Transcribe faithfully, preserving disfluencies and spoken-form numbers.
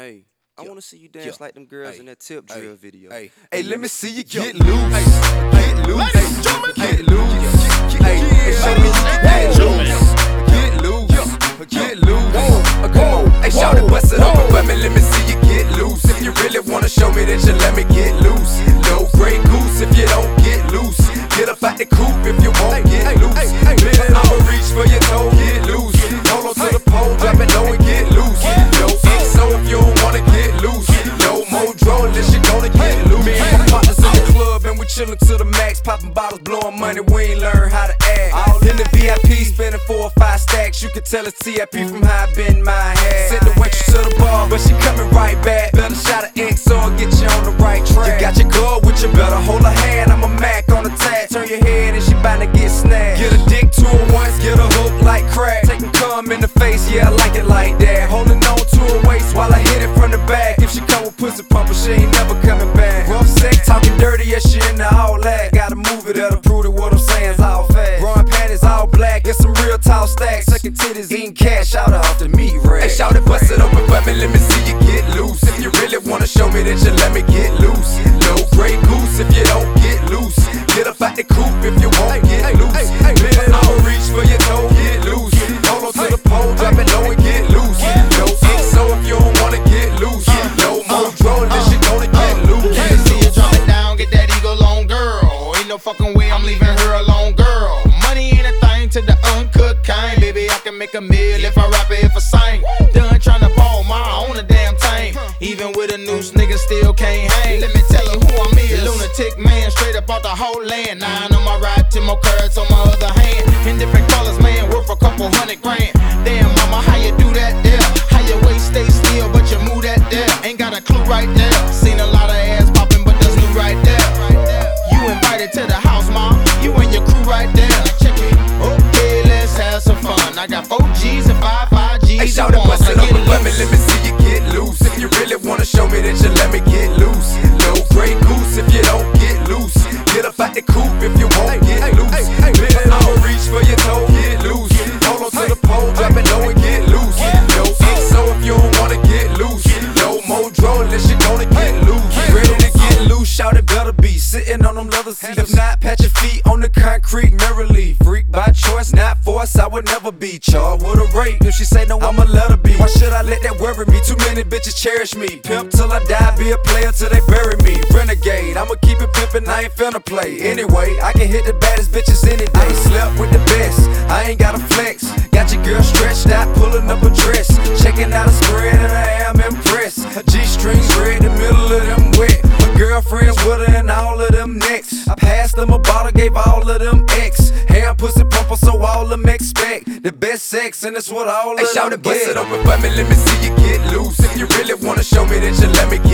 Hey, I Yeah. wanna see you dance Yeah. like them girls Hey. in that tip Hey. drill video. Hey, Hey, let me see you Yeah. get loose. Hey. Get loose. Ladies and gentlemen. Get loose. Hey, hey, show me you can get loose. Get loose. Get loose. Uh, Come on. Hey, shout it, bust it open for me. Let me see you get loose. If you really wanna show me that you let me get loose. No Grey Goose if you don't get loose. Get up out the coop if you won't get loose. Baby, I'ma reach for your toe, get loose. Hold on to the pole, drop it low and get loose. No X O if you don't wanna get loose. No more draw unless you gonna get loose. Me and my partners in the club and we chillin' to the max, popping bottles, blowing money. We ain't learn how to act. All in the V I P, spending four or five stacks. You can tell it's T I P from how I bend my head. Sent the waitress to the bar, but she coming right back. Better shot of X O and get you on the right track. You got your girl with you, better hold her hand. I'm a Mac on the tag. Turn your head and she bout to get snagged. Get a dick to her once, get a hook like crack. Take 'em cum in the face, yeah, I like it like that. Holding on to her waist while I hit it from the back. If she come with pussy pumper, she ain't never coming back. Rough sex, talking dirty, yeah, she into all that. Gotta move it, that'll prove that what I'm saying's all fast. Growing panties all black, get some real tall stacks. Sucking titties, eating cash, shout off the meat rack. Hey, shout it, bust it open for me, let me see you get loose. If you really wanna show me that you let me get loose. No Grey Goose if you don't get loose. Get up out the coop if you won't get loose. Baby, I'ma reach for your toe, get loose. Hold on to the pole, drop it low and get loose. No X O if you don't wanna get loose. No more draw unless you gonna get loose. Let me see you drop it down, get that eagle on, girl. Ain't no fucking way I'm leaving her alone, girl. Money ain't a thing to the uncut kind. Baby, I can make a meal if I rap it, if I sing. Done tryna ball my own a damn thing. Even with a noose, nigga still can't hang. Let me tell you who I'm is. Lunatic man, straight up off the whole land. Nine on my right, ten more carats on my other hand. In different colors, man, worth a couple hundred grand. Damn, mama, how you do that there? How your waist stay still, but you move that there? Ain't got a clue right there. Seen a lot of ass popping, but that's new right there. You invited to the house, mom. You and your crew right there. Check it. Okay, let's have some fun. I got four G's and five five G's. Hey, shout it, bust it open for me, let me see you get loose. If you really wanna show me that you let me get loose. No Grey Goose if you don't get loose. Get up out the coop if you won't get loose. Baby, I'ma reach for your toe, get loose. Hold on to the pole, drop it low and get loose. No X O if you don't wanna get loose. No more draw unless you gonna get loose. Ready to get loose, shout it better be sitting on them leather seats. If not, pat your feet on the concrete merrily. Freak by choice, not force, I would never be charged with a rape. If she say no, I'ma let her be. Why should I let that worry me? Too many bitches cherish me. Pimp till I die, be a player till they bury me. Renegade, I'ma keep it pimpin', I ain't finna play. Anyway, I can hit the baddest bitches any day. Slept with the best, I ain't gotta flex. Got your girl stretched out, pulling up a dress. Checking out a spread and I am impressed. G-strings red, the middle of them wet. My girlfriends with her and all of them necks. I passed them a bottle, gave all of them X. Hair pussy pumper, so all them expect the best sex, and that's what all of them get. Hey, shout it, bust it open for me, let me see you get loose. If you really wanna show me that you let me get